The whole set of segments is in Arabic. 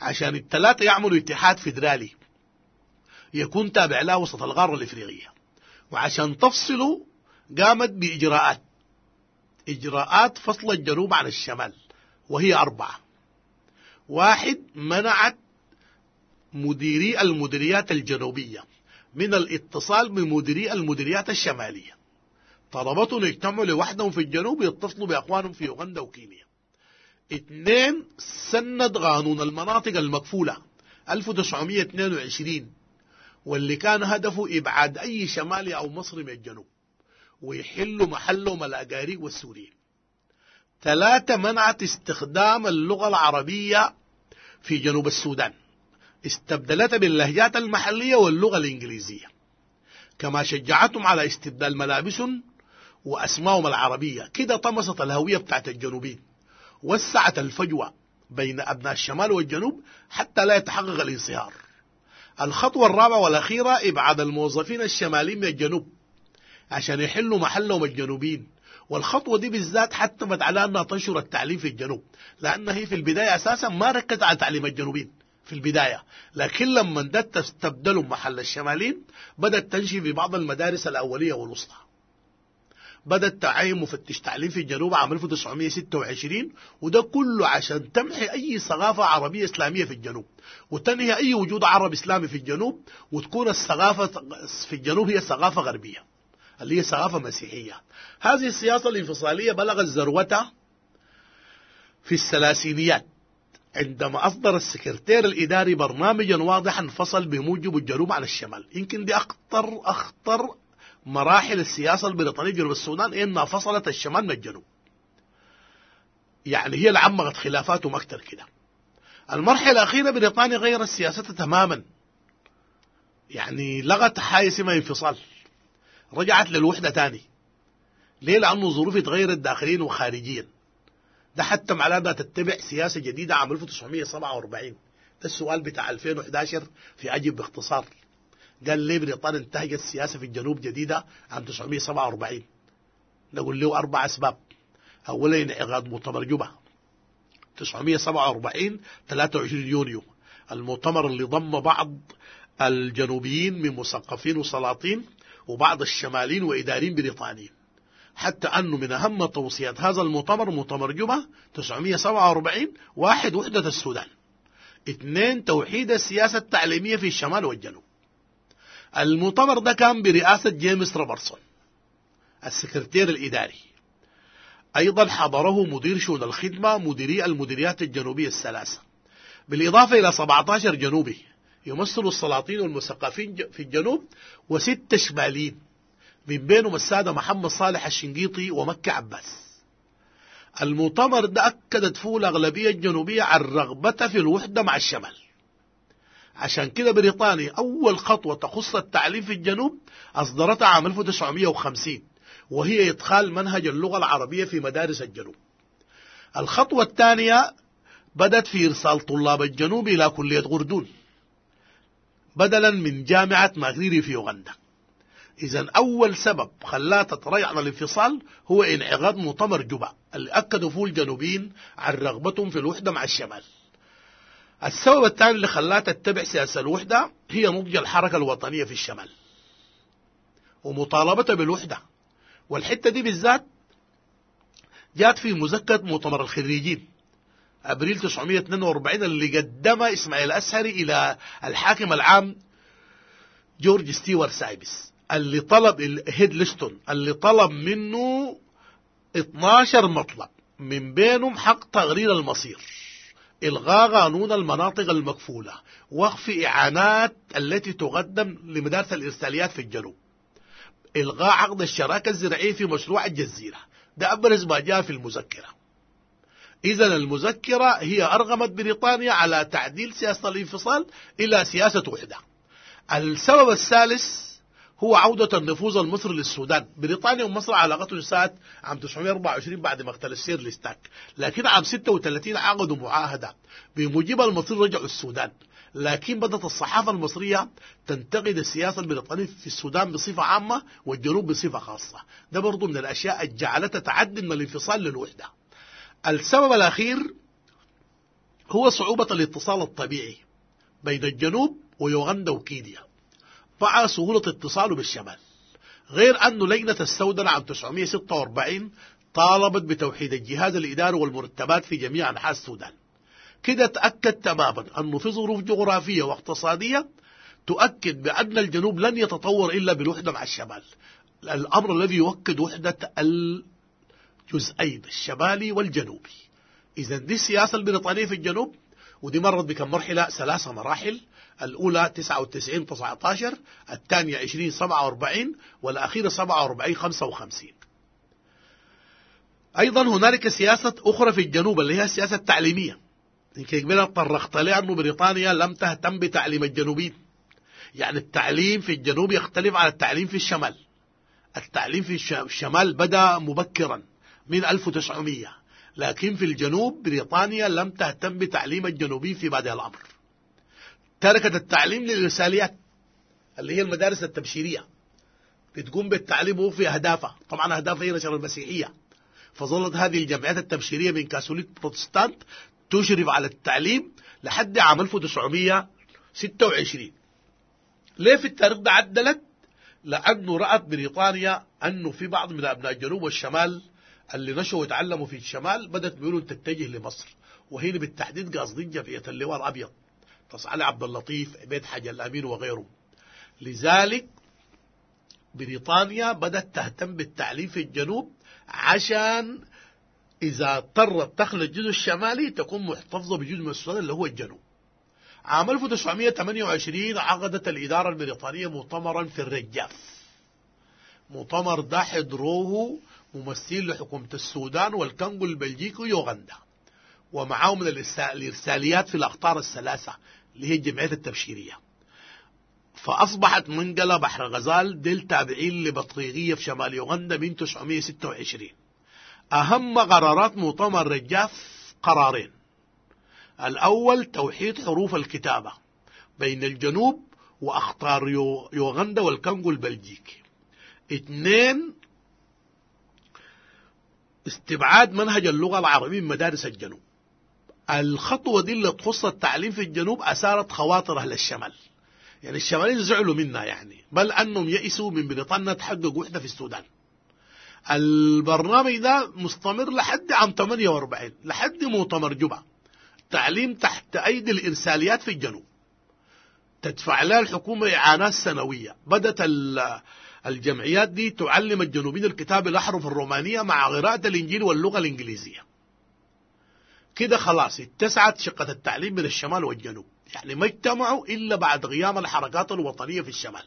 عشان الثلاثة يعملوا اتحاد فيدرالي يكون تابع له وسط القارة الإفريقية. وعشان تفصلوا قامت إجراءات فصل الجنوب عن الشمال، وهي 4. 1، منعت مديري المديريات الجنوبية من الاتصال بمديري المديريات الشمالية، طلبتهم يجتمعوا لوحدهم في الجنوب ويتصلوا بأخوانهم في يوغندا وكينيا. 2، سند قانون المناطق المكفولة 1922، واللي كان هدفه إبعاد أي شمالي أو مصري من الجنوب ويحلوا محلهم الأقاريق والسوريين. 3، منعت استخدام اللغة العربية في جنوب السودان، استبدلتها باللهجات المحلية واللغة الإنجليزية، كما شجعتهم على استبدال ملابسهم وأسمائهم العربية. كده طمست الهوية بتاعت الجنوبين، وسعت الفجوة بين أبناء الشمال والجنوب حتى لا يتحقق الانصهار. الخطوة الرابعة والأخيرة إبعاد الموظفين الشماليين من الجنوب عشان يحلوا محلهم الجنوبيين. والخطوة دي بالذات حتمت على أنها تنشر التعليم في الجنوب، لأنها هي في البداية أساسا ما ركزت على تعليم الجنوبيين في البداية، لكن لما بدأت تستبدلوا محل الشماليين بدأت تنشي في بعض المدارس الأولية والوسطى. بدأت تعين مفتش تعليم في الجنوب عام 1926، وده كله عشان تمحي أي ثقافة عربية إسلامية في الجنوب وتنهي أي وجود عربي إسلامي في الجنوب، وتكون الثقافة في الجنوب هي ثقافة غربية اللي هي ثقافة مسيحية. هذه السياسة الانفصالية بلغت ذروتها في الثلاثينيات عندما أصدر السكرتير الإداري برنامجا واضحا فصل بموجب الجنوب عن الشمال. يمكن دي أخطر مراحل السياسة البريطانية جنوب السودان، إنها فصلت الشمال من الجنوب، يعني هي اللي عمقت خلافاتهم أكتر كده. المرحلة الأخيرة بريطانيا غيرت سياستها تماما، يعني لغت حاجة اسمها انفصال، رجعت للوحدة تاني. ليه؟ لأنه ظروف اتغيرت داخليا وخارجيا. ده حتى معناه تتبع سياسة جديدة عام 1947. ده السؤال بتاع 2011 في أجب باختصار. قال ليه بريطانيا انتهجت السياسة في الجنوب جديدة عام 1947؟ نقول له 4 أسباب. أولا انعقاد مؤتمر جوبا 947 23 يونيو، المؤتمر اللي ضم بعض الجنوبيين من مثقفين وسلاطين وبعض الشماليين وإداريين بريطانيين، حتى أنه من أهم توصيات هذا المؤتمر مؤتمر جوبا 947: 1. وحدة السودان. 2. توحيد السياسة التعليمية في الشمال والجنوب. المؤتمر ده كان برئاسة جيمس روبرتسون السكرتير الإداري. أيضا حضره مدير شؤون الخدمة مديري المديريات الجنوبية الثلاثة، بالإضافة إلى 17 جنوبي يمثلوا السلاطين والمثقفين في الجنوب و6 شماليين من بينهم السادة محمد صالح الشنقيطي ومكة عباس. المؤتمر ده أكدت فيه الأغلبية الجنوبية عن رغبتها في الوحدة مع الشمال. عشان كده بريطانيا أول خطوة تخص التعليم في الجنوب أصدرتها عام 1950، وهي إدخال منهج اللغة العربية في مدارس الجنوب. الخطوة الثانية بدأت في إرسال طلاب الجنوب إلى كلية غردون بدلا من جامعة ماغريري في يوغندا. إذن أول سبب خلاها تتراجع عن الانفصال هو انعقاد مؤتمر جوبا اللي أكدوا فيه الجنوبيين عن رغبتهم في الوحدة مع الشمال. السبب الثاني اللي خلاها تتبع سياسة الوحدة هي نضج الحركة الوطنية في الشمال ومطالبتها بالوحدة، والحتة دي بالذات جات في مذكرة مؤتمر الخريجين أبريل 1942 اللي قدمها إسماعيل أسهري إلى الحاكم العام جورج ستيوارت سايبس، اللي طلب هيدلستون اللي طلب منه 12 مطلب، من بينهم حق تغيير المصير، إلغاء قانون المناطق المكفولة، وقف إعانات التي تقدم لمدارس الإرساليات في الجنوب، إلغاء عقد الشراكة الزراعية في مشروع الجزيرة. ده أبرز ما جاء في المذكرة. إذن المذكرة هي أرغمت بريطانيا على تعديل سياسة الانفصال إلى سياسة وحدة. السبب الثالث هو عودة النفوذ المصري للسودان. بريطانيا ومصر علاقتهم ساعت عام 1924 بعد مقتل السير ليستاك، لكن عام 36 عقدوا معاهدة بموجبها المصري رجعوا السودان. لكن بدأت الصحافة المصرية تنتقد السياسة البريطانية في السودان بصفة عامة والجنوب بصفة خاصة. ده برضو من الأشياء اللي جعلتها تعدي من الانفصال للوحدة. السبب الأخير هو صعوبة الاتصال الطبيعي بين الجنوب ويوغندا وكينيا مع سهولة اتصاله بالشمال، غير أن لجنة السودان عام 946 طالبت بتوحيد الجهاز الإداري والمرتبات في جميع أنحاء السودان. كده تأكد تماما أنه في ظروف جغرافية واقتصادية تؤكد بأن الجنوب لن يتطور إلا بالوحدة مع الشمال، الأمر الذي يؤكد وحدة الجزئين الشمالي والجنوبي. إذا دي السياسة البريطانية في الجنوب، ودي مرت بكم مرحلة 3 مراحل، الأولى 99-19، الثانية 20-47، والأخيرة 47-55. أيضا هنالك سياسة أخرى في الجنوب اللي هي السياسة التعليمية. يمكن قبل طرقت لها أنه بريطانيا لم تهتم بتعليم الجنوبيين، يعني التعليم في الجنوب يختلف عن التعليم في الشمال. التعليم في الشمال بدأ مبكرا من 1900، لكن في الجنوب بريطانيا لم تهتم بتعليم الجنوبيين في بداية الأمر. تركت التعليم للرساليات اللي هي المدارس التبشيرية، بتقوم بالتعليم في أهدافها، طبعا أهدافها هي نشر المسيحية. فظلت هذه الجمعيات التبشيرية من كاثوليك بروتستانت تشرف على التعليم لحد عام 1926. ليه في التاريخ ده عدلت؟ لأنه رأت بريطانيا أنه في بعض من أبناء الجنوب والشمال اللي نشأوا وتعلموا في الشمال بدأت ميولهم تتجه لمصر، وهنا بالتحديد قاصدين جمعية اللواء الأبيض، تصعلي عبد اللطيف، عبيد حاج الأمين وغيرهم. لذلك بريطانيا بدأت تهتم بالتعليم في الجنوب عشان إذا اضطرت تخلى الجزء الشمالي تكون محتفظة بجزء من السودان اللي هو الجنوب. عام 1928 عقدت الإدارة البريطانية مؤتمرا في الرجاف. مؤتمر ده حضروه ممثلين لحكومة السودان والكونغو البلجيكي ويوغندا، ومعهم من الإرساليات في الأقطار الثلاثة اللي هي الجمعيات التبشيرية. فأصبحت منقلة بحر غزال ديل تابعين لبطريقية في شمال يوغندا من 926. أهم قرارات مؤتمر رجاف قرارين: الأول توحيد حروف الكتابة بين الجنوب وأقطار يوغندا والكونغو البلجيكي. 2 استبعاد منهج اللغة العربية من مدارس الجنوب. الخطوة دي اللي تخص التعليم في الجنوب أثارت خواطر أهل الشمال، يعني الشماليين زعلوا منها يعني، بل أنهم يئسوا من بريطانيا تحقق وحدة في السودان. البرنامج ده مستمر لحد عام 48، لحد مؤتمر جبع، تعليم تحت أيدي الإرساليات في الجنوب، تدفع لها الحكومة إعانات سنوية. بدأت الجمعيات دي تعلم الجنوبيين الكتاب الأحرف الرومانية مع قراءة الإنجيل واللغة الإنجليزية. كده خلاص اتسعت شقة التعليم بين الشمال والجنوب، يعني ما اجتمعوا إلا بعد قيام الحركات الوطنية في الشمال.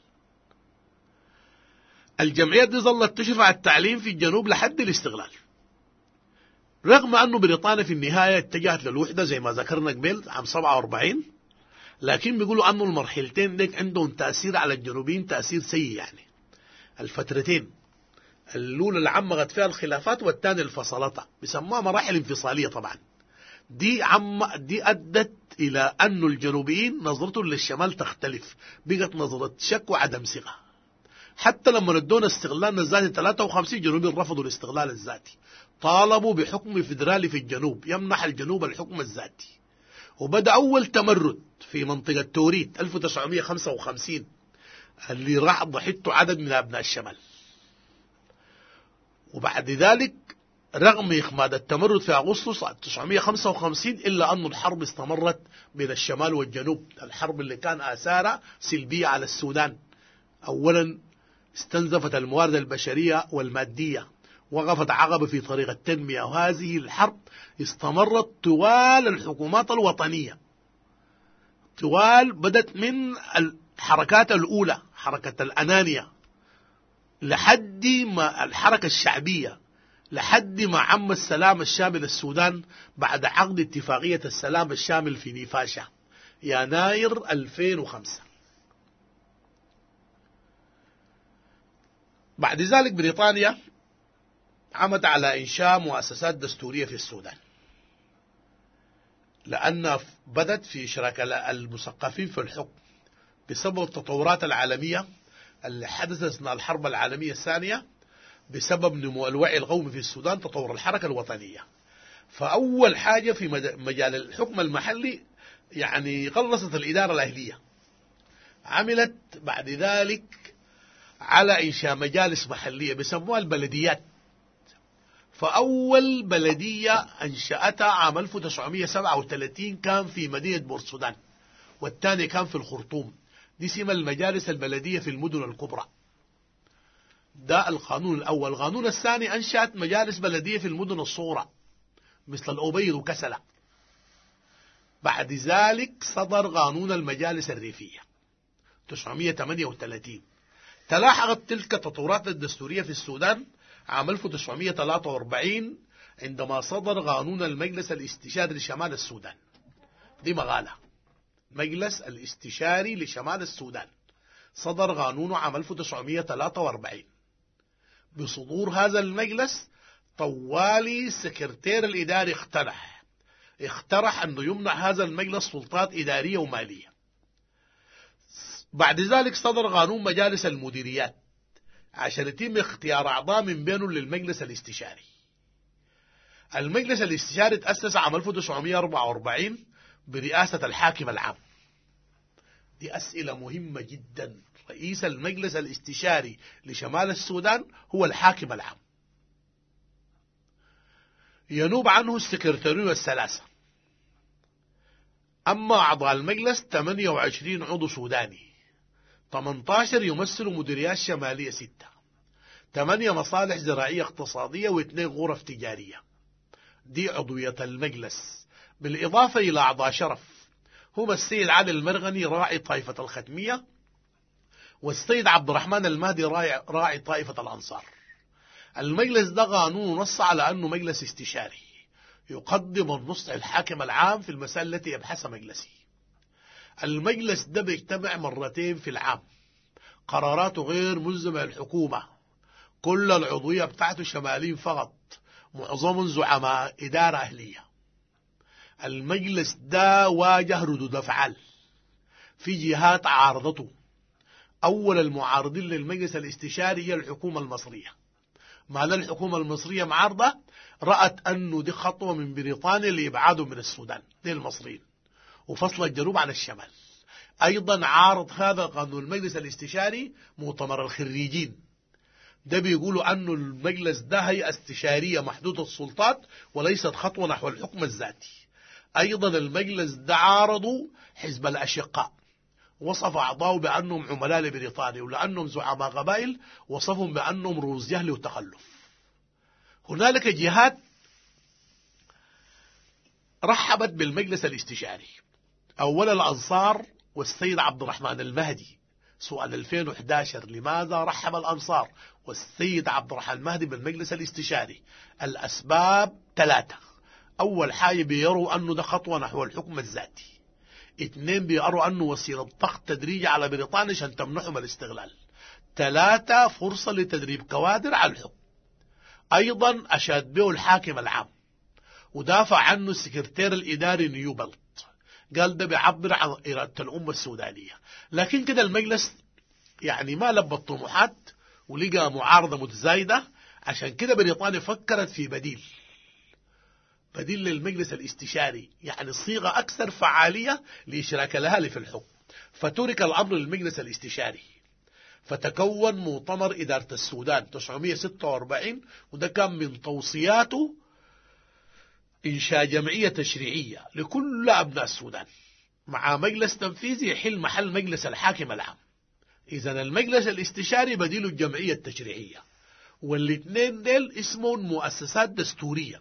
الجمعيات دي ظلت تشرف على التعليم في الجنوب لحد الاستقلال، رغم أنه بريطانيا في النهاية اتجهت للوحدة زي ما ذكرنا قبل عام 47، لكن بيقولوا أنه المرحلتين ديك عندهم تأثير على الجنوبيين تأثير سيء. يعني الفترتين الأولى اللي عمقت فيها الخلافات والثانية الفصلتها بيسموها مراحل انفصالية. طبعا دي أدت إلى أن الجنوبيين نظرتهم للشمال تختلف، بقت نظرة شك وعدم ثقة. حتى لما ادونا استغلالنا الذاتي 53 جنوبيين رفضوا الاستغلال الذاتي، طالبوا بحكم فيدرالي في الجنوب يمنح الجنوب الحكم الذاتي. وبدأ أول تمرد في منطقة توريت 1955 اللي راح ضحيته عدد من أبناء الشمال. وبعد ذلك رغم إخماد التمرد في أغسطس 1955 إلا أن الحرب استمرت بين الشمال والجنوب، الحرب اللي كان آثارها سلبية على السودان. أولا استنزفت الموارد البشرية والمادية، وقفت عقبة في طريق التنمية، وهذه الحرب استمرت طوال الحكومات الوطنية، طوال بدت من الحركات الأولى حركة الأنانية لحد ما الحركة الشعبية، لحد ما عم السلام الشامل السودان بعد عقد اتفاقية السلام الشامل في نيفاشا يناير 2005. بعد ذلك بريطانيا عملت على إنشاء مؤسسات دستورية في السودان، لأن بدت في إشراك المثقفين في الحكم بسبب التطورات العالمية اللي حدثت أثناء الحرب العالمية الثانية، بسبب نمو الوعي القومي في السودان، تطور الحركة الوطنية. فأول حاجة في مجال الحكم المحلي يعني قلصت الإدارة الأهلية. عملت بعد ذلك على إنشاء مجالس محلية بيسموها البلديات. فأول بلدية أنشأتها عام 1937 كان في مدينة بورسودان، والثاني كان في الخرطوم. دي اسمها المجالس البلدية في المدن الكبرى. ده القانون الأول. القانون الثاني أنشأت مجالس بلدية في المدن الصغرى مثل الأبيض وكسلة. بعد ذلك صدر قانون المجالس الريفية 938. تلاحقت تلك التطورات الدستورية في السودان عام 1943 عندما صدر قانون المجلس الاستشاري لشمال السودان. دي مقالة. مجلس الاستشاري لشمال السودان صدر قانونه عام 1943. بصدور هذا المجلس طوالي السكرتير الإداري اقترح أنه يمنع هذا المجلس سلطات إدارية ومالية. بعد ذلك صدر قانون مجالس المديريات عشان يتم اختيار أعضاء من بينهم للمجلس الاستشاري. المجلس الاستشاري تأسس عام 1944 برئاسة الحاكم العام. دي أسئلة مهمة جدا. رئيس المجلس الاستشاري لشمال السودان هو الحاكم العام. ينوب عنه السكرتاريون الثلاثة. أما أعضاء المجلس 28 عضو سوداني، 18 يمثلوا مديريات شمالية 6، 8 مصالح زراعية اقتصادية و2 غرف تجارية. دي عضوية المجلس. بالإضافة إلى أعضاء شرف هم السيد علي المرغني راعي طائفة الختمية، والسيد عبد الرحمن المهدي راعي طائفة الأنصار. المجلس ده قانون نص على أنه مجلس استشاري يقدم النصح الحاكم العام في المسائل التي يبحثها مجلسي. المجلس ده بيجتمع مرتين في العام. قراراته غير ملزمة الحكومة. كل العضوية بتاعته شماليين فقط، معظم زعماء إدارة أهلية. المجلس ده واجه ردود أفعال في جهات عارضته. أول المعارضين للمجلس الاستشاري هي الحكومة المصرية. معنى الحكومة المصرية معارضة، رأت أنه دي خطوة من بريطانيا لإبعاده من السودان، دي المصريين، وفصل الجنوب عن الشمال. أيضا عارض هذا قانون المجلس الاستشاري مؤتمر الخريجين. ده بيقولوا أنه المجلس ده هيئة استشارية محدودة السلطات وليست خطوة نحو الحكم الذاتي. أيضا المجلس ده عارضوا حزب الأشقاء، وصف أعضاؤه بأنهم عملاء لبريطانيا، ولأنهم زعماء قبائل وصفهم بأنهم رؤوس جهل وتخلف. هنالك جهات رحبت بالمجلس الاستشاري. أولا الأنصار والسيد عبد الرحمن المهدي. سؤال 2011 لماذا رحب الأنصار والسيد عبد الرحمن المهدي بالمجلس الاستشاري؟ الأسباب 3. أول حاجة بيروا أنه ده خطوة نحو الحكم الذاتي. 2 بيروا أنه وسيلة ضغط تدريجي على بريطانيا عشان تمنحهم الاستغلال. 3 فرصة لتدريب كوادر على الحكم. أيضا أشاد به الحاكم العام ودافع عنه السكرتير الإداري نيوبلت، قال ده بيعبر عن إرادة الأمة السودانية. لكن كده المجلس يعني ما لبى الطموحات ولقى معارضة متزايدة. عشان كده بريطانيا فكرت في بديل للمجلس الاستشاري، يعني صيغة أكثر فعالية لإشراك الأهالي في الحكم. فترك الأمر للمجلس الاستشاري، فتكون مؤتمر إدارة السودان 946، وده كان من توصياته إنشاء جمعية تشريعية لكل أبناء السودان مع مجلس تنفيذي يحل محل مجلس الحاكم العام. إذن المجلس الاستشاري بديل الجمعية التشريعية، والاثنين ديل اسمهم مؤسسات دستورية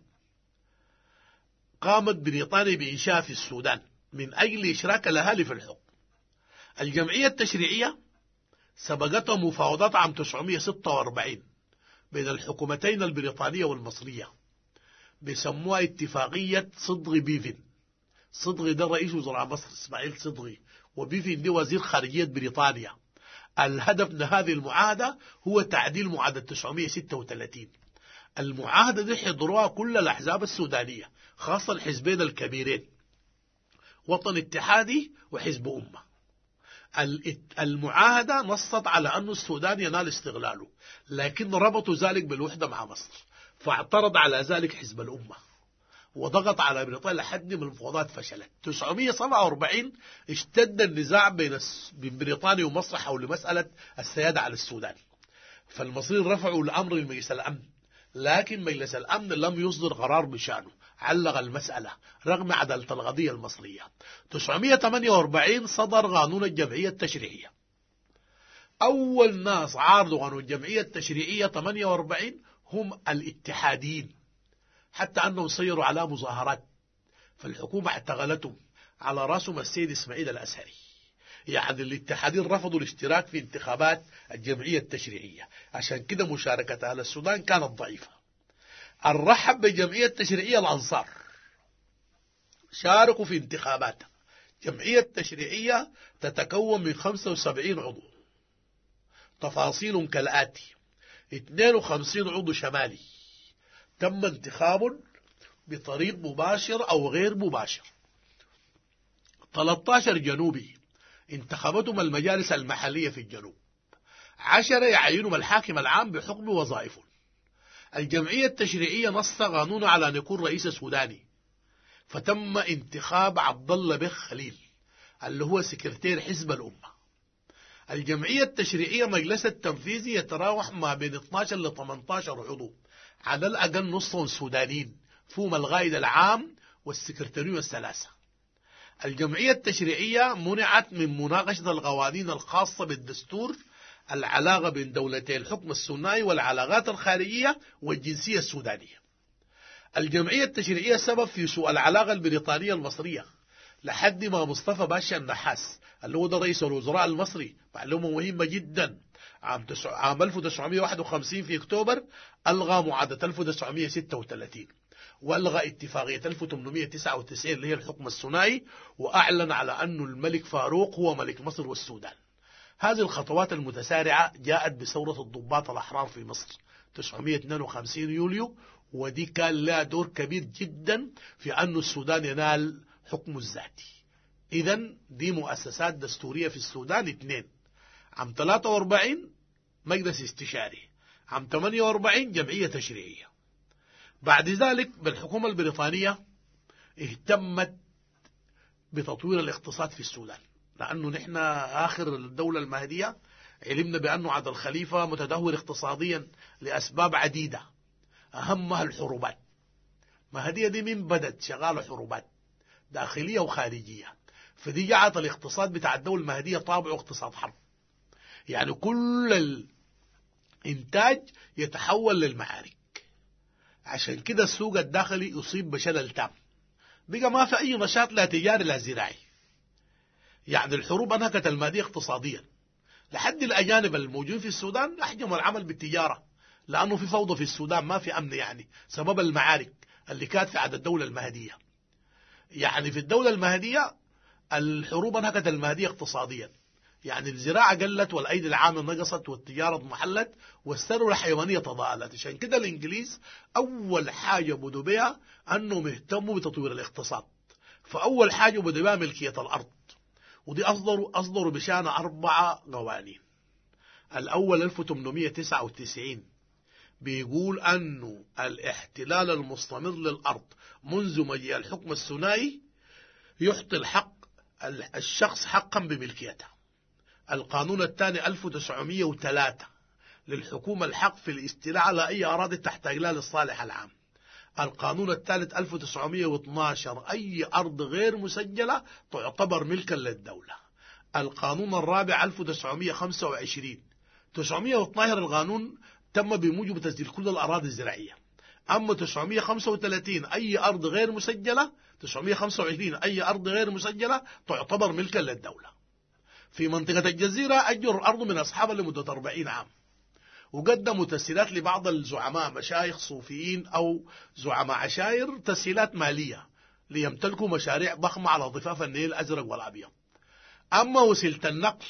قامت بريطانيا بإنشاء في السودان من أجل إشراك الأهالي في الحكم. الجمعية التشريعية سبقتها مفاوضات عام 946 بين الحكومتين البريطانية والمصرية، بيسموها اتفاقية صدغي بيفن. صدغي ده رئيس وزراء مصر إسماعيل صدغي، وبيفن دي وزير خارجية بريطانيا. الهدف من هذه المعاهدة هو تعديل معاهدة 936. المعاهدة دي حضروها كل الأحزاب السودانية، خاصة الحزبين الكبيرين، وطن اتحادي وحزب أمة. المعاهدة نصت على أن السودان ينال استغلاله، لكن ربطوا ذلك بالوحدة مع مصر، فاعترض على ذلك حزب الأمة، وضغط على بريطانيا لحد ما المفاوضات فشلت. 947 اشتد النزاع بين بريطانيا ومصر حول مسألة السيادة على السودان، فالمصريين رفعوا الأمر لمجلس الأمن، لكن مجلس الأمن لم يصدر قرار بشأنه، علق المسألة رغم عدالة القضية المصرية. 948 صدر قانون الجمعية التشريعية. أول ناس عارضوا قانون الجمعية التشريعية 48 هم الاتحاديين، حتى أنهم سيروا على مظاهرات، فالحكومة اعتقلتهم، على رأسهم السيد إسماعيل الأزهري. يعني الاتحادين رفضوا الاشتراك في انتخابات الجمعية التشريعية، عشان كده مشاركة أهل السودان كانت ضعيفة. الرحب بالجمعية التشريعية الأنصار شاركوا في انتخاباتها. جمعية التشريعية تتكون من 75 عضو، تفاصيل كالآتي: 52 عضو شمالي تم انتخابهم بطريق مباشر أو غير مباشر، 13 جنوبي انتخبتهم المجالس المحلية في الجنوب، 10 يعينهم الحاكم العام بحكم وظائفهم. الجمعية التشريعية نص قانون على أن يكون رئيس سوداني، فتم انتخاب عبد الله بن خليل اللي هو سكرتير حزب الأمة. الجمعية التشريعية مجلس التنفيذي يتراوح ما بين 12 ل 18 عضو، على الأقل نصهم سودانيين، فيهم القائد العام والسكرتيرية الثلاثة. الجمعية التشريعية منعت من مناقشة القوانين الخاصة بالدستور، العلاقة بين دولتي الحكم الثنائي والعلاقات الخارجية والجنسية السودانية. الجمعية التشريعية سبب في سوء العلاقة البريطانية المصرية، لحد ما مصطفى باشا النحاس اللي هو ده رئيس الوزراء المصري، معلومة مهمة جدا، عام 1951 في أكتوبر ألغى معاهدة 1936 وألغى اتفاقية 1899 اللي هي الحكم الثنائي، وأعلن على أن الملك فاروق هو ملك مصر والسودان. هذه الخطوات المتسارعة جاءت بثورة الضباط الأحرار في مصر 952 يوليو، ودي كان لها دور كبير جدا في أن السودان ينال حكم الذاتي. إذن دي مؤسسات دستورية في السودان 2: عام 43 مجلس استشاري، عام 48 جمعية تشريعية. بعد ذلك بالحكومة البريطانية اهتمت بتطوير الاقتصاد في السودان، لأنه نحن آخر الدولة المهدية علمنا بأنه عبد الخليفة متدهور اقتصاديا لأسباب عديدة، أهمها الحروبات. مهدية دي من بدت شغالة حروبات داخلية وخارجية، فدي جعلت الاقتصاد بتاع الدولة المهدية طابعه اقتصاد حرب، يعني كل الإنتاج يتحول للمعارك. عشان كده السوق الداخلي يصيب بشلل تام، بقى ما في أي نشاط لا تجاري لا زراعي. يعني الحروب أنهكت المهدية اقتصاديا، لحد الأجانب الموجودين في السودان أحجموا العمل بالتجارة، لأنه في فوضى في السودان، ما في أمن، يعني سبب المعارك اللي كانت في عهد الدولة المهدية. يعني في الدولة المهدية الحروب انهكت المهدية اقتصاديا، يعني الزراعة قلت والأيدي العامة نقصت والتجارة اضمحلت والثروة الحيوانية تضاءلت. عشان كده الإنجليز أول حاجة بدوا بها أنهم يهتموا بتطوير الاقتصاد، فأول حاجة بدوا بها ملكية الأرض، ودي أصدروا بشأن 4 قوانين. الأول 1899 بيقول أنه الاحتلال المستمر للأرض منذ مجيء الحكم الثنائي يعطي الشخص حقا بملكيتها. القانون الثاني 1903 للحكومة الحق في الاستيلاء على أي أراضي تحتاج لها للصالح العام. القانون الثالث 1912 أي أرض غير مسجلة تعتبر ملكا للدولة. القانون الرابع 1925 912 القانون تم بموجب تسجيل كل الأراضي الزراعية. أما 935 أي أرض غير مسجلة، 925 أي أرض غير مسجلة تعتبر ملكا للدولة. في منطقة الجزيرة أجر الأرض من أصحابها لمدة 40 عام، وقدموا تسهيلات لبعض الزعماء مشايخ صوفيين أو زعماء عشائر، تسهيلات مالية ليمتلكوا مشاريع ضخمة على ضفاف النيل الأزرق والأبيض. أما وسيلة النقل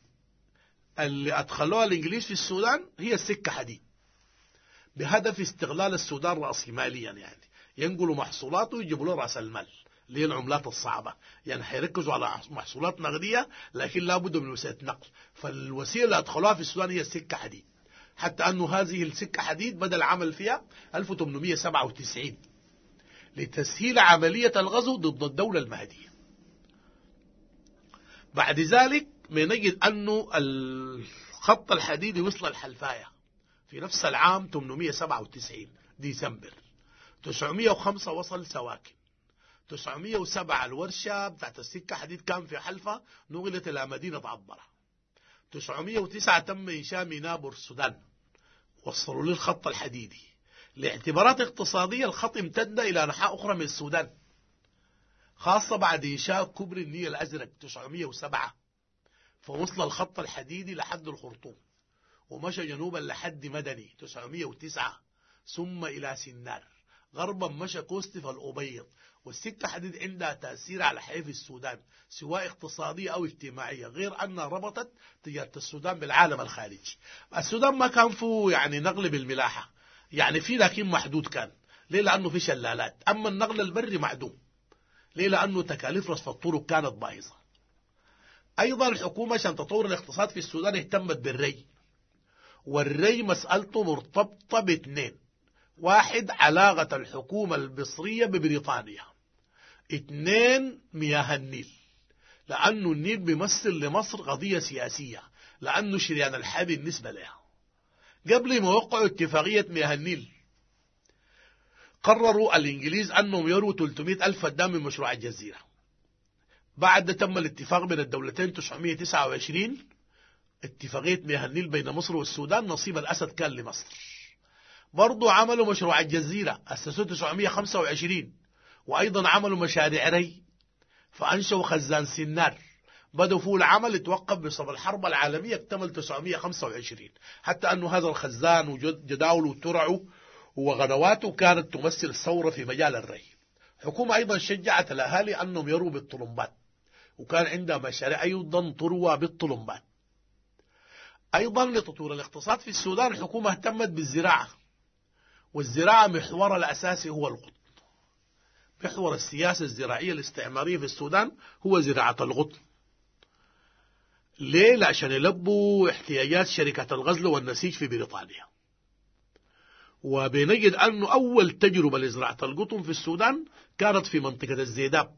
اللي أدخلوها الإنجليز في السودان هي السكة حديد، بهدف استغلال السودان رأسماليا، يعني ينقلوا محصولاته ويجيبوا له رأس المال اللي هي العملات الصعبة، يعني حيركزوا على محصولات نقدية لكن لا بد من وسيلة نقل. فالوسيلة اللي أدخلوها في السودان هي السكة حديد، حتى أنه هذه السكة حديد بدأ العمل فيها 1897 لتسهيل عملية الغزو ضد الدولة المهدية. بعد ذلك بنجد أنه الخط الحديدي وصل الحلفاية في نفس العام 897 ديسمبر. 905 وصل سواكن. 907 الورشة بتاعت السكة حديد كان في حلفة نقلت إلى مدينة عبرة. 909 تم إنشاء ميناء بورسودان، وصلوا للخط الحديدي. لاعتبارات اقتصادية الخط امتد إلى أنحاء أخرى من السودان، خاصة بعد إنشاء كوبري النيل الأزرق 907، فوصل الخط الحديدي لحد الخرطوم ومشى جنوبا لحد مدني 909، ثم إلى سنار، غربا مشى كوستف الأبيض. والسكة حديد عندها تأثير على حياة السودان سواء اقتصادية أو اجتماعية، غير أنها ربطت تجارة السودان بالعالم الخارجي. السودان ما كان فيه يعني نقل بالملاحة، يعني في لكن محدود كان، ليه؟ لأنه في شلالات. أما النقل البري معدوم، ليه؟ لأنه تكاليف رصف الطرق كانت بايظة. أيضا الحكومة عشان تطور الاقتصاد في السودان اهتمت بالري، والري مسألته مرتبطة باثنين: واحد، علاقة الحكومة المصرية ببريطانيا. اثنين، مياه النيل، لأنه النيل بيمثل لمصر قضية سياسية، لأنه شريان الحياة بالنسبة لها. قبل ما وقعوا اتفاقية مياه النيل قرروا الإنجليز أنهم يروا 300 ألف فدان من مشروع الجزيرة. بعد تم الاتفاق بين الدولتين 929 اتفاقية مياه النيل بين مصر والسودان، نصيب الأسد كان لمصر. برضو عملوا مشروع الجزيرة أسسوه 925، وأيضا عملوا مشاريع ري، فأنشأوا خزان سنار، بدأوا فيه العمل، اتوقف بسبب الحرب العالمية، اكتمل 925. حتى أنه هذا الخزان وجداوله وترعه وغنواته كانت تمثل ثورة في مجال الري. حكومة أيضا شجعت الأهالي أنهم يروا بالطلمبات، وكان عندها مشاريع أيضا تروى بالطلمبات. أيضا لتطوير الاقتصاد في السودان الحكومة اهتمت بالزراعة، والزراعة محورها الأساسي هو القطن. محور السياسة الزراعية الاستعمارية في السودان هو زراعة القطن. ليه؟ عشان يلبوا احتياجات شركة الغزل والنسيج في بريطانيا. وبنجد أنه أول تجربة لزراعة القطن في السودان كانت في منطقة الزيداب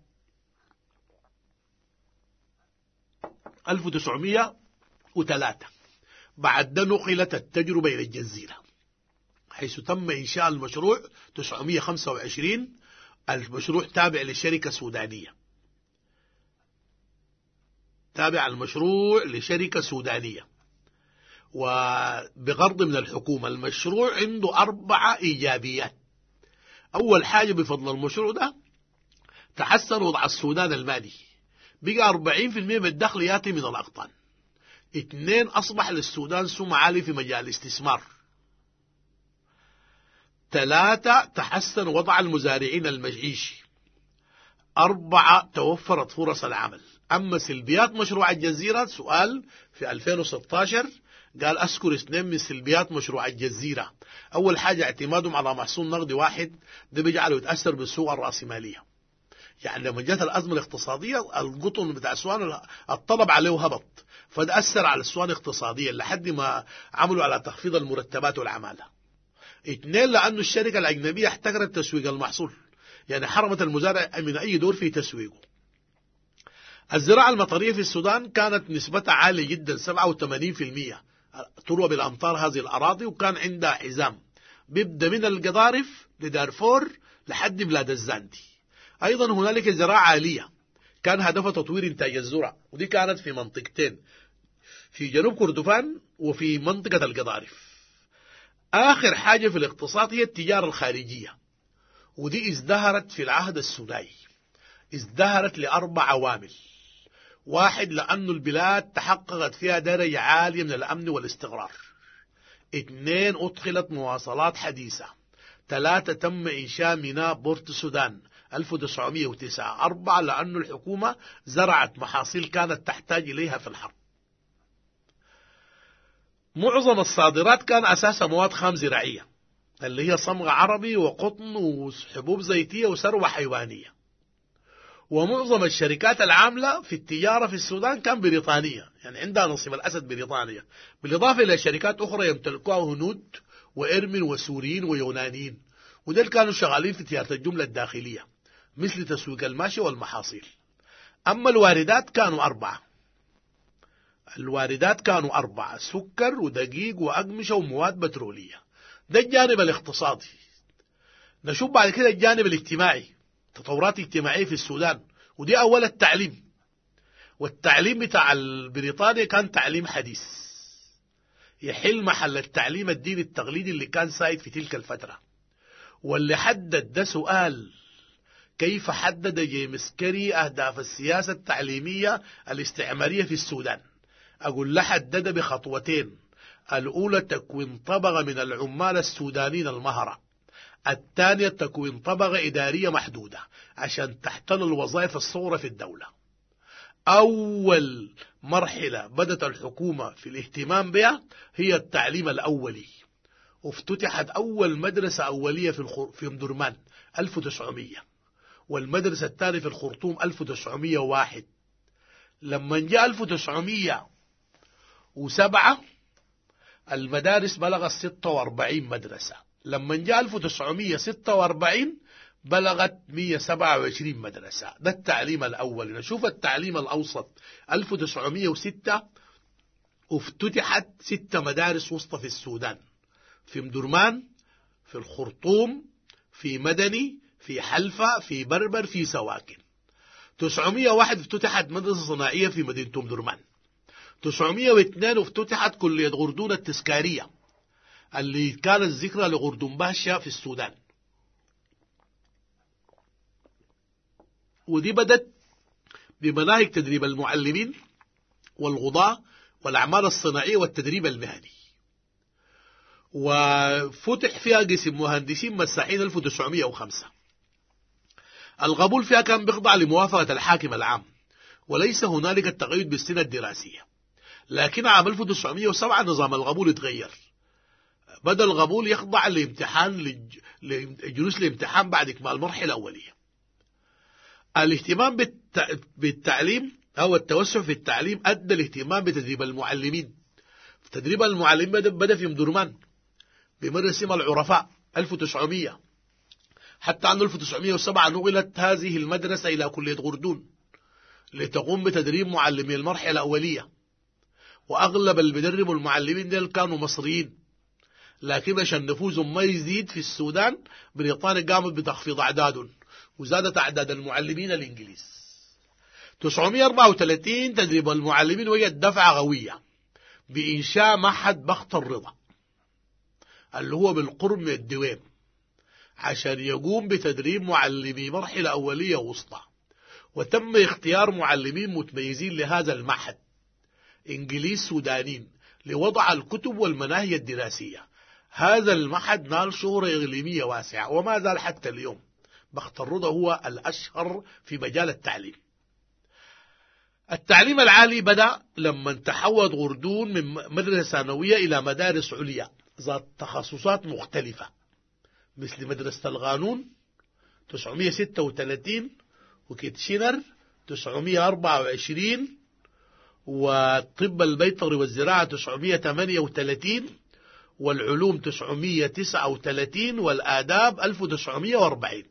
1903. بعد ده نقلت التجربة إلى الجزيرة، حيث تم إنشاء المشروع 925. المشروع تابع لشركة سودانية، تابع المشروع لشركة سودانية وبغرض من الحكومة. المشروع عنده 4 إيجابيات. أول حاجة، بفضل المشروع ده تحسن وضع السودان المالي، بقى 40% من الدخل يأتي من الأقطان. 2، أصبح للسودان سمعة عالية في مجال الاستثمار. 3، تحسن وضع المزارعين المعيشي. 4، توفرت فرص العمل. أما سلبيات مشروع الجزيرة، سؤال في 2016 قال أذكر 2 من سلبيات مشروع الجزيرة. أول حاجة، اعتمادهم على محصول نقدي واحد، ده بيجعله يتأثر بالسوق الرأسمالية. يعني لما جت الأزمة الاقتصادية القطن بتاع السودان الطلب عليه هبط، فده أثر على السودان اقتصاديا لحد ما عملوا على تخفيض المرتبات والعمالة. 2، لأنه الشركة الأجنبية احتكرت تسويق المحصول، يعني حرمت المزارع من أي دور في تسويقه. الزراعة المطرية في السودان كانت نسبتها عالية جدا، 87% تروى بالأمطار هذه الأراضي، وكان عندها حزام بيبدأ من القضارف لدارفور لحد بلاد الزاندي. أيضا هنالك زراعة عالية كان هدفها تطوير إنتاج الذرة، ودي كانت في منطقتين، في جنوب كردفان وفي منطقة القضارف. آخر حاجة في الاقتصاد هي التجارة الخارجية، ودي ازدهرت في العهد السوداني. ازدهرت ل4 عوامل: 1، لأن البلاد تحققت فيها درجة عالية من الأمن والاستقرار. 2، أدخلت مواصلات حديثة. 3، تم إنشاء ميناء بورت السودان 1909. 4، لأن الحكومة زرعت محاصيل كانت تحتاج إليها في الحرب. معظم الصادرات كان أساسها مواد خام زراعية، اللي هي صمغ عربي وقطن وحبوب زيتية وثروة حيوانية. ومعظم الشركات العاملة في التجارة في السودان كان بريطانية، يعني عندها نصيب الأسد بريطانيا، بالإضافة إلى شركات أخرى يمتلكوها هنود وإرمن وسوريين ويونانيين. ودول كانوا شغالين في تجارة الجملة الداخلية مثل تسويق الماشي والمحاصيل. أما الواردات كانوا 4. الواردات كانوا 4: سكر ودقيق وأقمشة ومواد بترولية. ده الجانب الاقتصادي. نشوف بعد كده الجانب الاجتماعي، تطورات اجتماعية في السودان، ودي أول التعليم. والتعليم بتاع بريطانيا كان تعليم حديث يحل محل التعليم الديني التقليدي اللي كان سائد في تلك الفترة، واللي حدد ده سؤال: كيف حدد جيمس كيري أهداف السياسة التعليمية الاستعمارية في السودان؟ أقول له حدد بخطوتين: الأولى تكوين طبقة من العمال السودانيين المهرة، الثانية تكوين طبقة إدارية محدودة عشان تحتل الوظائف الصغرى في الدولة. أول مرحلة بدأت الحكومة في الاهتمام بها هي التعليم الأولي، وافتتحت أول مدرسة أولية في مدرمان 1900، والمدرسة الثانية في الخرطوم 1901. لما جاء 1907 المدارس بلغت 46 مدرسة. لما جاء 1946 بلغت 127 مدرسة. ده التعليم الأول. نشوف التعليم الأوسط. 1906 افتتحت 6 مدارس وسطى في السودان: في مدرمان، في الخرطوم، في مدني، في حلفة، في بربر، في سواكن. 901 افتتحت مدرسة صناعية في مدينة مدرمان. 902 افتتحت كلية غردون التذكارية اللي كانت ذكرى لغردون باشا في السودان، ودي بدت بمناهج تدريب المعلمين والقضاة والأعمال الصناعية والتدريب المهني، وفتح فيها قسم مهندسين مساحين 1905. القبول فيها كان بيخضع لموافقة الحاكم العام، وليس هنالك التقيد بالسنة الدراسية. لكن عام 1907 نظام القبول اتغير، بدأ القبول يخضع لامتحان لجلوس الامتحان بعد إكمال المرحلة الأولية. الاهتمام بالتعليم أو التوسع في التعليم أدى الاهتمام بتدريب المعلمين. تدريب المعلمين بدأ في مدرمان بمدرسة العرفاء 1900، حتى عام 1907 نقلت هذه المدرسة إلى كلية غردون لتقوم بتدريب معلمي المرحلة الأولية. وأغلب اللي بيدربوا المعلمين دول كانوا مصريين، لكن عشان نفوذهم ما يزيد في السودان بريطانيا قامت بتخفيض أعدادهم وزادت أعداد المعلمين الإنجليز. 934 تدريب المعلمين وجد دفعة قوية بإنشاء معهد بخت الرضا اللي هو بالقرب من الدويم عشان يقوم بتدريب معلمي مرحلة أولية وسطى. وتم اختيار معلمين متميزين لهذا المعهد إنجليز سودانيين لوضع الكتب والمناهج الدراسية. هذا المعهد نال شهرة إقليمية واسعة وما زال حتى اليوم. بخت الرضا هو الأشهر في مجال التعليم. التعليم العالي بدأ لما تحولت غردون من مدرسة ثانوية إلى مدارس عليا ذات تخصصات مختلفة مثل مدرسة القانون 936 وكيتشينر 924 والطب البيطري والزراعة 938 والعلوم 939 والآداب 1940.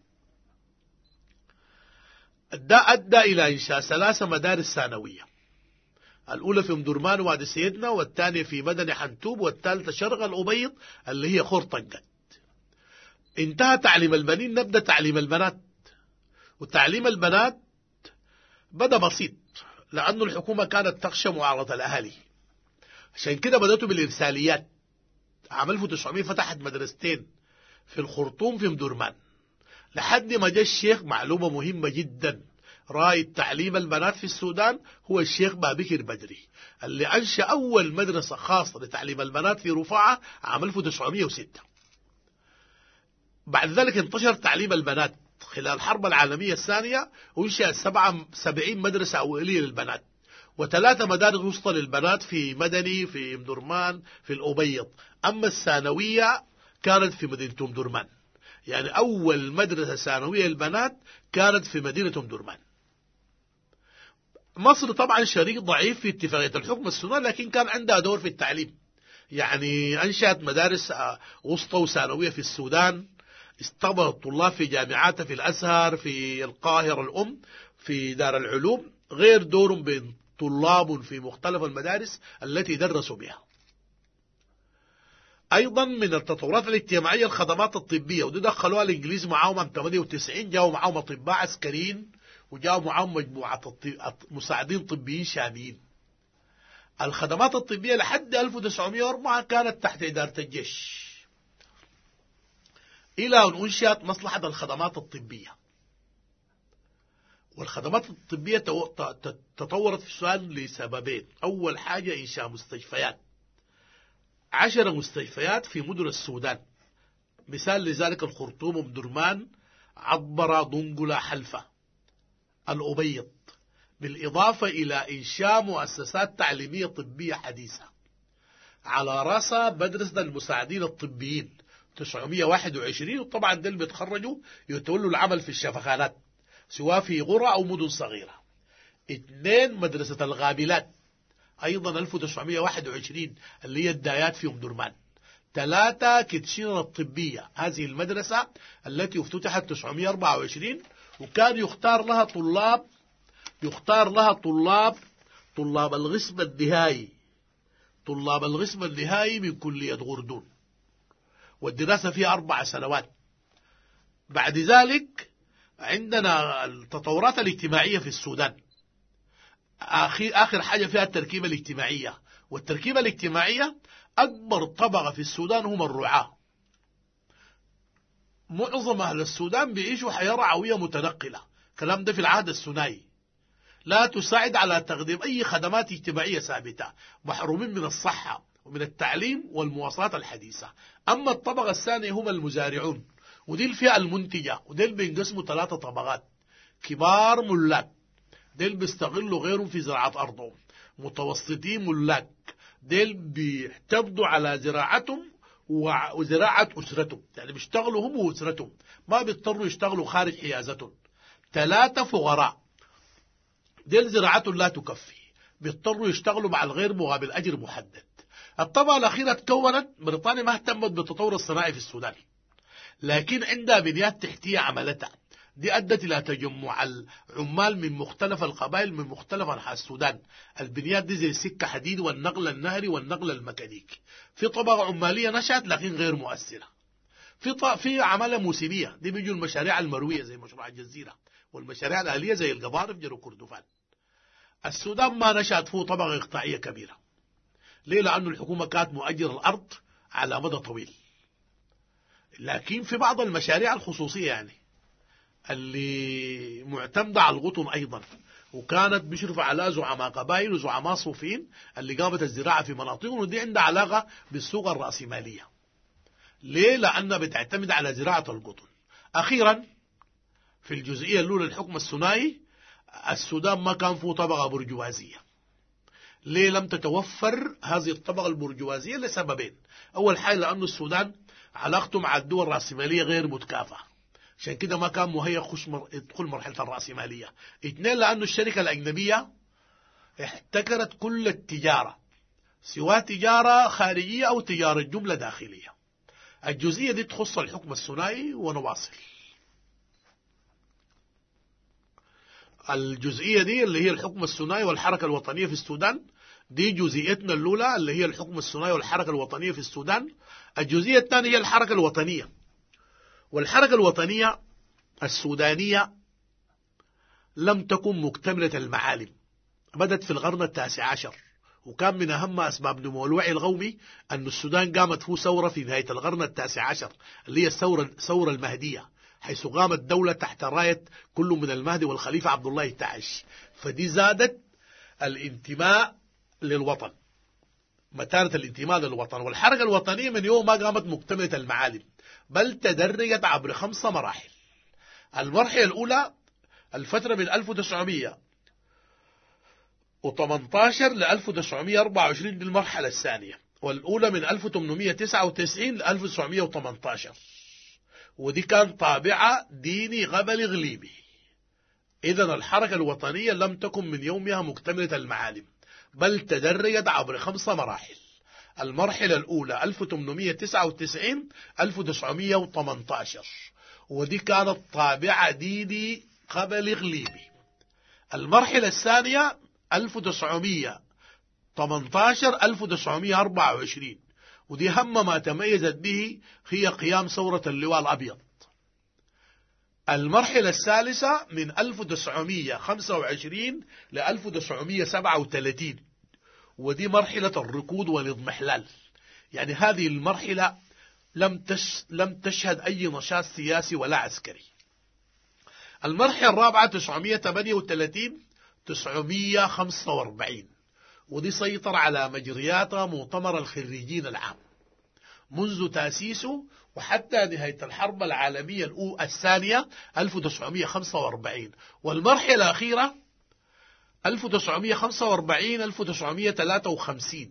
ده أدى إلى إنشاء 3 مدارس ثانوية، الأولى في مدرمان وادي سيدنا، والثانية في مدني حنتوب، والثالثة شرق الأبيض اللي هي خور طنقت. انتهى تعليم البنين، نبدأ تعليم البنات. وتعليم البنات بدأ بسيط لأن الحكومة كانت تخشى معارضة الأهالي، عشان كده بدأتوا بالإرساليات. عام 1900 فتحت مدرستين في الخرطوم في مدرمان لحد ما جاء الشيخ. معلومة مهمة جدا، رائد تعليم البنات في السودان هو الشيخ بابكر بدري اللي أنشأ أول مدرسة خاصة لتعليم البنات في رفاعة عام 1906. بعد ذلك انتشر تعليم البنات. خلال الحرب العالمية الثانية أنشأت 77 مدرسة أولية للبنات و3 مدارس وسطى للبنات في مدني، في مدرمان، في الأبيض. أما الثانوية كانت في مدينة مدرمان، يعني أول مدرسة ثانوية للبنات كانت في مدينة مدرمان. مصر طبعا شريك ضعيف في اتفاقية الحكم السوداني، لكن كان عندها دور في التعليم. يعني أنشأت مدارس وسطى وثانوية في السودان، استقبل الطلاب في جامعات في الأزهر، في القاهرة الأم، في دار العلوم، غير دور بين طلاب في مختلف المدارس التي درسوا بها. أيضا من التطورات الاجتماعية الخدمات الطبية، ودي دخلوها الإنجليز معاهم عام 98، جاءوا معاهم أطباء عسكريين وجاءوا معاهم مجموعة مساعدين طبيين شاميين. الخدمات الطبية لحد 1904 كانت تحت إدارة الجيش، إلى أن أنشئت مصلحة الخدمات الطبية. والخدمات الطبية تطورت في السودان لسببين. أول حاجة إنشاء مستشفيات، 10 مستشفيات في مدن السودان، مثال لذلك الخرطوم، أم درمان، عطبرة، ضنقلة، حلفة، الأبيض، بالإضافة إلى إنشاء مؤسسات تعليمية طبية حديثة، على رأسها مدرسة المساعدين الطبيين 921. وطبعا دول بيتخرجوا يتولوا العمل في الشفخانات سواء في قرى أو مدن صغيرة. 2 مدرسة الغابلات أيضا 1921 اللي هي الدايات في أم درمان. 3 كتشينة الطبية، هذه المدرسة التي افتتحت 924، وكان يختار لها طلاب القسم النهائي، طلاب القسم النهائي من كلية غردون، والدراسة فيها 4 سنوات. بعد ذلك عندنا التطورات الاجتماعية في السودان. آخر حاجة فيها التركيبة الاجتماعية، والتركيبة الاجتماعية أكبر طبقة في السودان هم الرعاة. معظم أهل السودان بيعيشوا حياة رعوية متنقلة، كلام ده في العهد الثنائي، لا تساعد على تقديم أي خدمات اجتماعية ثابتة، محرومين من الصحة ومن التعليم والمواصلات الحديثة. أما الطبقة الثانية هم المزارعون، ودي الفئة المنتجة، وديل بينقسموا 3 طبقات: كبار ملاك، ديل بيستغلوا غيرهم في زراعة أرضهم; متوسطين ملاك، ديل بيعتمدوا على زراعتهم وزراعة أسرتهم، يعني بيشتغلوا هم وأسرتهم، ما بيضطروا يشتغلوا خارج حيازتهم. 3 فقراء، ديل زراعتهم لا تكفي، بيضطروا يشتغلوا مع الغير مقابل أجر محدد. الطبقة الأخيرة تكونت، بريطانيا ما اهتمت بالتطور الصناعي في السودان، لكن عندها بنيات تحتية عملتها، دي أدت إلى تجمع العمال من مختلف القبائل من مختلف أنحاء السودان. البنيات دي زي السكة حديد والنقل النهري والنقل الميكانيكي. في طبقة عمالية نشأت لكن غير مؤثرة. في عمالة موسمية، دي بيجوا المشاريع المروية زي مشروع الجزيرة، والمشاريع الأهلية زي القضارف جنوب كردفان. السودان ما نشأت فيه طبقة إقطاعية كبيرة. ليه؟ لأنه الحكومة كانت مؤجر الأرض على مدى طويل. لكن في بعض المشاريع الخصوصية يعني اللي معتمدة على الغطن أيضا، وكانت بيشرف على زعماء قبائل وزعماء صوفيين اللي قامت الزراعة في مناطقهم، ودي عندها علاقة بالسوق الرأسمالية. ليه؟ لأنها بتعتمد على زراعة القطن. أخيرا في الجزئية الأولى الحكم الثنائي، السودان ما كان فيه طبقة برجوازية. ليه لم تتوفر هذه الطبقة البرجوازية؟ لسببين. أول حاجة لأن السودان علاقته مع الدول الرأسمالية غير متكافئة، عشان كده ما كان مهيأ يدخل مرحلة الرأسمالية. 2 لأن الشركة الأجنبية احتكرت كل التجارة، سواء تجارة خارجية أو تجارة جملة داخلية. الجزئية دي تخص الحكم الثنائي ونواصل. الجزئية دي اللي هي الحكم الثنائي والحركة الوطنية في السودان، دي جزئيتنا الأولى اللي هي الحكم الثنائي والحركة الوطنية في السودان. الجزئية الثانية هي الحركة الوطنية. والحركة الوطنية السودانية لم تكن مكتملة المعالم، بدت في القرن 19، وكان من أهم أسباب نمو الوعي القومي أن السودان قامت فيه ثورة في نهاية القرن 19 اللي هي الثورة المهدية، حيث قامت دولة تحت راية كل من المهدي والخليفة عبد الله التعش. فدي زادت الانتماء للوطن، متانة الانتماء للوطن. والحركة الوطنية من يوم ما قامت مكتملة المعالم، بل تدرجت عبر 5 مراحل. المرحلة الأولى الفترة من 1918 ل 1924 دي المرحلة الثانية، والأولى من 1899 ل 1918، ودي كان طابعة ديني قبل إغليبي. إذن الحركة الوطنية لم تكن من يومها مكتملة المعالم، بل تدرجت عبر 5 مراحل. المرحلة الأولى 1899 1918، ودي كانت طابعة ديني قبل إغليبي. المرحلة الثانية 1918 1924، ودي هم ما تميزت به هي قيام ثورة اللواء الأبيض. المرحلة الثالثة من 1925 ل 1937، ودي مرحلة الركود والاضمحلال. يعني هذه المرحلة لم تشهد أي نشاط سياسي ولا عسكري. المرحلة الرابعة 938 945، ودي سيطر على مجرياتها مؤتمر الخريجين العام منذ تأسيسه وحتى نهاية الحرب العالمية الثانية 1945. والمرحلة الأخيرة 1945 1953،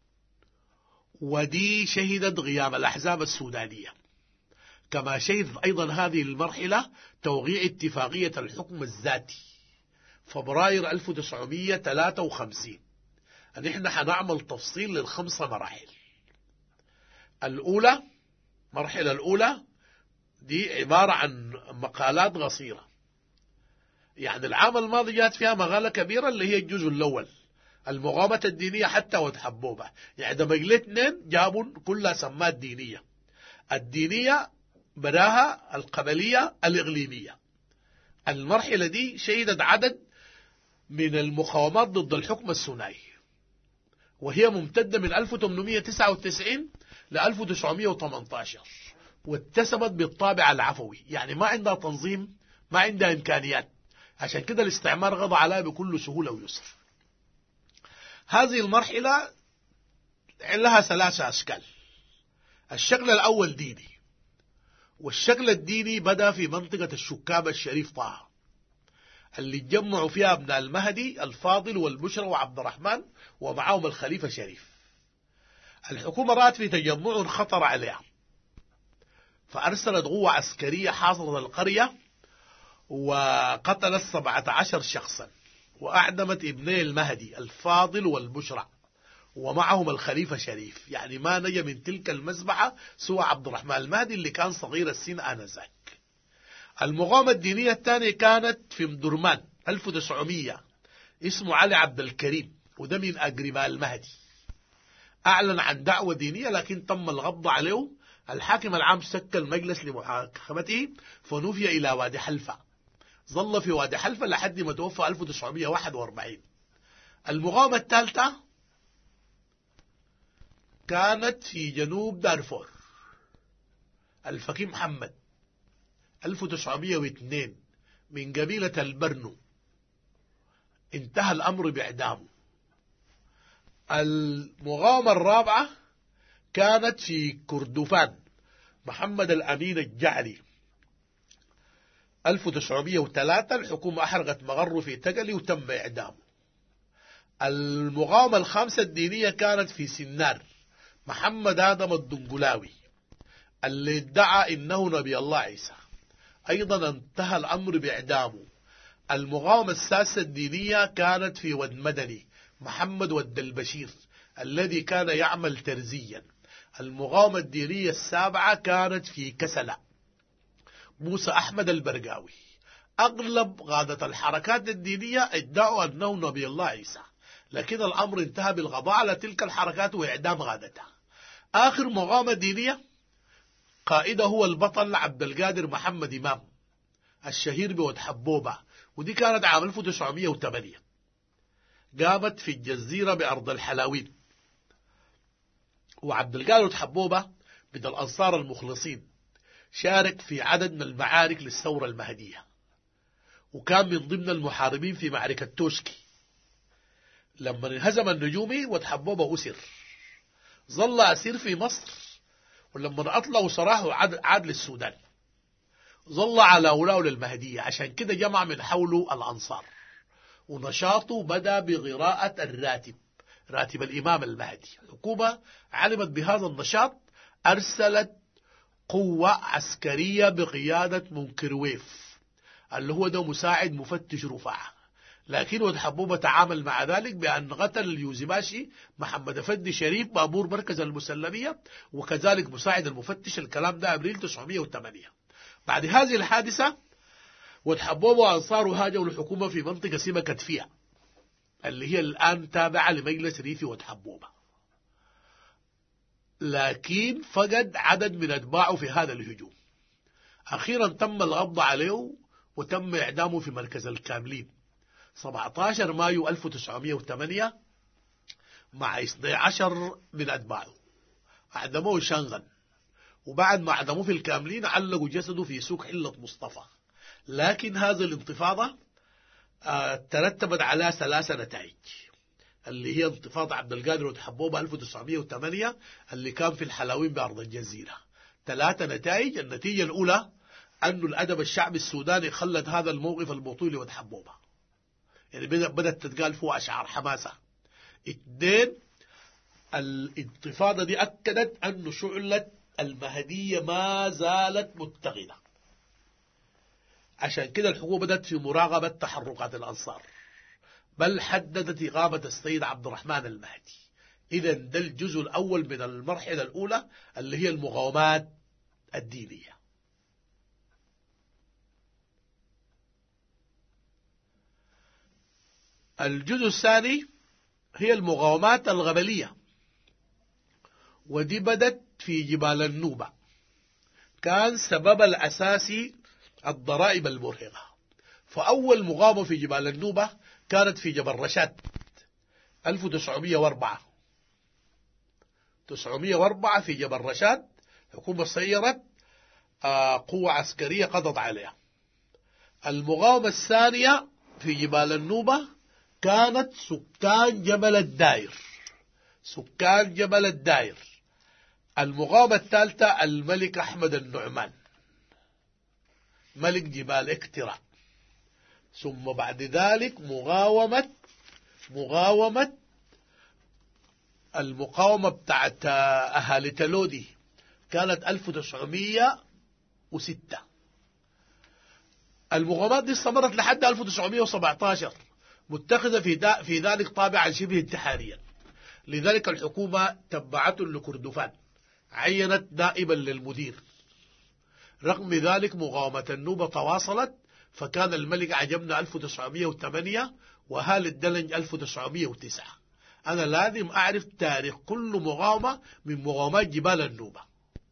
ودي شهدت غياب الأحزاب السودانية. كما شهدت أيضا هذه المرحلة توقيع اتفاقية الحكم الذاتي فبراير 1953. نحن حنعمل تفصيل للخمسة مراحل. الأولى، المرحلة الأولى دي عبارة عن مقالات قصيرة، يعني العام الماضي جات فيها مقالة كبيرة اللي هي الجزء الأول، المقاومة الدينية حتى وتحبوبة. يعني ده مقلة اثنين جابوا كلها سمات دينية، الدينية براها القبلية الإقليمية. المرحلة دي شهدت عدد من المقاومات ضد الحكم الثنائي، وهي ممتدة من 1899 ل 1918، واتسمت بالطابع العفوي، يعني ما عندها تنظيم، ما عندها إمكانيات، عشان كده الاستعمار غضى عليها بكل سهولة ويسر. هذه المرحلة لها ثلاثة أشكال. الشكل الأول ديني، والشكل الديني بدأ في منطقة الشكابة الشريف طه، اللي تجمعوا فيها ابن المهدي الفاضل والبشرى وعبد الرحمن ومعهم الخليفة شريف. الحكومة رأت في تجمع خطر عليها، فأرسلت قوة عسكرية حاصرة القرية وقتلت 17 شخصا، وأعدمت ابني المهدي الفاضل والبشرى ومعهم الخليفة شريف. يعني ما نجا من تلك المذبحة سوى عبد الرحمن المهدي اللي كان صغير السن آنذاك. المقاومة الدينية الثانية كانت في مدرمان 1900، اسمه علي عبد الكريم، وده من أقرباء المهدي. أعلن عن دعوة دينية لكن تم القبض عليه. الحاكم العام شكل مجلس لمحاكمته فنفي إلى وادي حلفة، ظل في وادي حلفة لحد ما توفى 1941. المقاومة الثالثة كانت في جنوب دارفور، الفقيه محمد 1902 من قبيلة البرنو، انتهى الأمر بإعدامه. المقاومة الرابعة كانت في كردفان، محمد الأمين الجعلي 1903، الحكومة أحرقت مغره في تقلي وتم إعدامه. المقاومة الخامسة الدينية كانت في سنار، محمد آدم الدنقلاوي اللي ادعى إنه نبي الله عيسى، أيضا انتهى الأمر بإعدامه. المقاومة السادسة الدينية كانت في ود مدني، محمد ود البشير الذي كان يعمل ترزيا. المقاومة الدينية السابعة كانت في كسلة، موسى أحمد البرقاوي. أغلب قادة الحركات الدينية ادعوا أنه نبي الله عيسى، لكن الأمر انتهى بالقضاء على تلك الحركات وإعدام قادتها. آخر مقاومة دينية قائده هو البطل عبد القادر محمد إمام الشهير بود حبوبة، ودي كانت عام 1908، قامت في الجزيرة بأرض الحلاوين. وعبد القادر حبوبة من الأنصار المخلصين، شارك في عدد من المعارك للثورة المهدية، وكان من ضمن المحاربين في معركة توشكي. لما انهزم النجومي وتحبوبة أسر، ظل أسير في مصر، ولما أطلعوا سراحه عاد للسودان، ظل على ولاء للمهدية. عشان كده جمع من حوله الأنصار، ونشاطه بدأ بقراءة راتب الإمام المهدي. الحكومة علمت بهذا النشاط، أرسلت قوة عسكرية بقيادة منكرويف اللي هو ده مساعد مفتش رفاعة، لكن ود حبوبة تعامل مع ذلك بأن قتل اليوزباشي محمد أفندي شريف بابور مركز المسلمية، وكذلك مساعد المفتش. الكلام ده أبريل 908. بعد هذه الحادثة ود حبوبة وأنصاره هاجوا الحكومة في منطقة اسمها كتفية، اللي هي الآن تابعة لمجلس ريفي ود حبوبة، لكن فقد عدد من أتباعه في هذا الهجوم. أخيرا تم القبض عليه وتم إعدامه في مركز الكاملين 17 مايو 1908 مع 12 من أتباعه. أعدموه شنغن، وبعد ما أعدموه في الكاملين علقوا جسده في سوق حلة مصطفى. لكن هذه الانتفاضة ترتبت على 3 نتائج، اللي هي انتفاضة عبد القادر ود حبوبة 1908 اللي كان في الحلاوين بأرض الجزيرة. 3 نتائج. النتيجة الأولى أن الأدب الشعبي السوداني خلد هذا الموقف البطولي ود حبوبة، يعني بدأت تتقال فيه أشعار حماسة. 2، الانتفاضة دي أكدت أن شعلة المهدية ما زالت متقدة، عشان كده الحكومة بدأت في مراقبة تحركات الأنصار، بل حددت إقامة السيد عبد الرحمن المهدي. إذا ده الجزء الأول من المرحلة الأولى اللي هي المقاومات الدينية. الجزء الثاني هي المقاومات الغبلية، ودي بدت في جبال النوبة. كان سبب الأساسي الضرائب المرهقة. فأول مقاومة في جبال النوبة كانت في جبل رشاد 1904. 904 في جبل رشاد حكومة سيرت قوة عسكرية قضت عليها. المقاومة الثانية في جبال النوبة كانت سكان جبل الداير. سكان جبل الداير. المقاومة الثالثة الملك أحمد النعمان ملك جبال اكترا. ثم بعد ذلك المقاومة بتاعت أهالي تلودي كانت 1906. المقاومات دي استمرت لحد 1917 متخذة في ذلك طابعا شبه انتحاريا. لذلك الحكومة تبعته لكردفان، عينت نائبا للمدير. رغم ذلك مقاومة النوبة تواصلت، فكان الملك عجبنا 1908 وهال الدلنج 1909. أنا لازم أعرف تاريخ كل مقاومة من مقاومات جبال النوبة.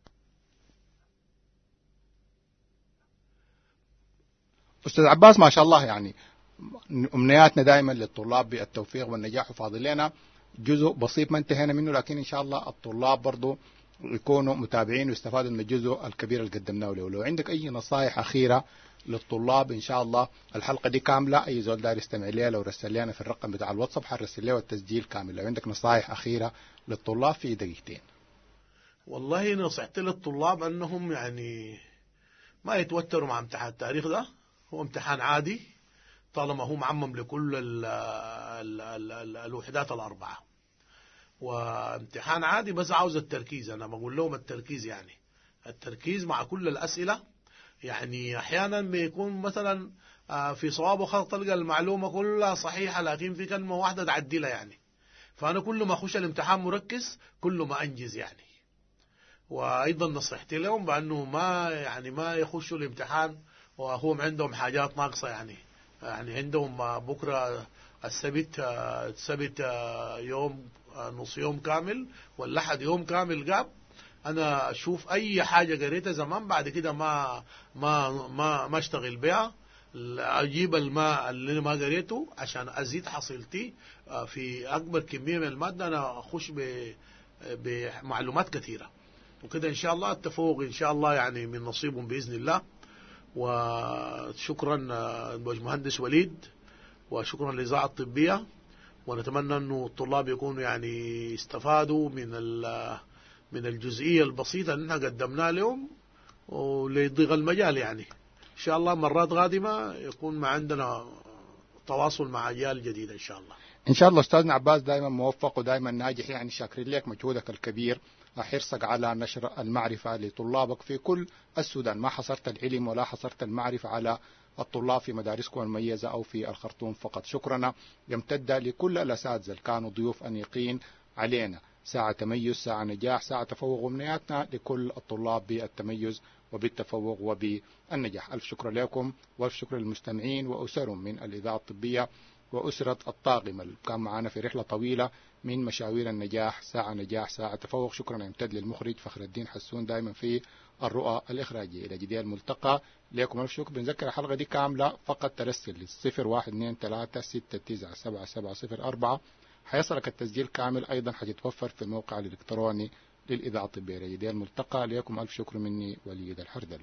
أستاذ عباس، ما شاء الله، يعني أمنياتنا دائما للطلاب بالتوفيق والنجاح، وفاضل لنا جزء بسيط ما انتهينا منه، لكن إن شاء الله الطلاب برضو يكونوا متابعين ويستفادوا من الجزء الكبير اللي قدمناه له. لو عندك أي نصائح أخيرة للطلاب، إن شاء الله الحلقة دي كاملة، أي زول داير يستمع لها لو رسل لنا في الرقم بتاع الواتساب حرسل له التسجيل كامل. لو عندك نصائح أخيرة للطلاب في دقيقتين. والله نصيحتي للطلاب أنهم يعني ما يتوتروا مع امتحان التاريخ ده. هو امتحان عادي طالما هو معمم لكل الوحدات الأربعة، وامتحان عادي بس عاوز التركيز. أنا بقول لهم التركيز، يعني التركيز مع كل الأسئلة. يعني أحيانا بيكون مثلا في صواب وخطأ تلقى المعلومة كلها صحيحة، لكن في كلمة واحدة تعدلها يعني. فأنا كل ما أخش الامتحان مركز كل ما أنجز يعني. وأيضا نصيحتي لهم بأنه ما يخشوا الامتحان وهم عندهم حاجات ناقصة يعني عندهم بكرة السبت يوم نص يوم كامل والأحد يوم كامل قاب. أنا أشوف أي حاجة قريتها زمان بعد كده ما أشتغل بها، أجيب الماء اللي ما قريته عشان أزيد حصيلتي في أكبر كمية من المادة. أنا أخش بمعلومات كثيرة، وكده إن شاء الله التفوق إن شاء الله يعني من نصيبهم بإذن الله. وشكرا باشمهندس وليد، وشكرا للإذاعة الطبية، ونتمنى أنه الطلاب يكونوا يعني استفادوا من الجزئية البسيطة اللي احنا قدمناها لهم وليضيق المجال. يعني إن شاء الله مرات قادمة يكون ما عندنا تواصل مع أجيال جديدة إن شاء الله. إن شاء الله أستاذنا عباس دائما موفق ودائما ناجح، يعني شاكرين لك مجهودك الكبير، حرصك على نشر المعرفة لطلابك في كل السودان، ما حصرت العلم ولا حصرت المعرفة على الطلاب في مدارسكم المميزة أو في الخرطوم فقط. شكرنا يمتد لكل الأساتذة اللي كانوا ضيوف أنيقين علينا. ساعة تميز، ساعة نجاح، ساعة تفوق، وأمنياتنا لكل الطلاب بالتميز وبالتفوق وبالنجاح. ألف شكر لكم وألف شكر للمستمعين وأسرهم من الإذاعة الطبية وأسرة الطاقم اللي كان معنا في رحلة طويلة من مشاوير النجاح، ساعة نجاح ساعة تفوق. شكرا يمتد للمخرج فخر الدين حسون دائما في الرؤى الإخراجية. إلى جديد الملتقى لكم ألف شكر. بنذكر الحلقة دي كاملة فقط ترسل ل 0123677704 حيصلك التسجيل كامل. أيضا حيتوفر في الموقع الإلكتروني للإذاعة الطبية. إلى جديد الملتقى لكم ألف شكر مني وليد الحردل.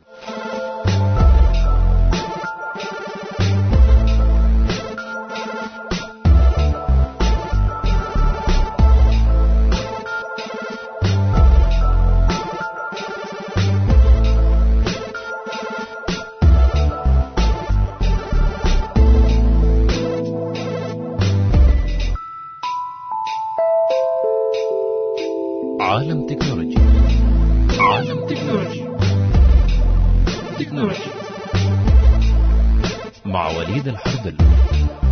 عالم تكنولوجي. عالم تكنولوجي. تكنولوجي مع وليد الحردل.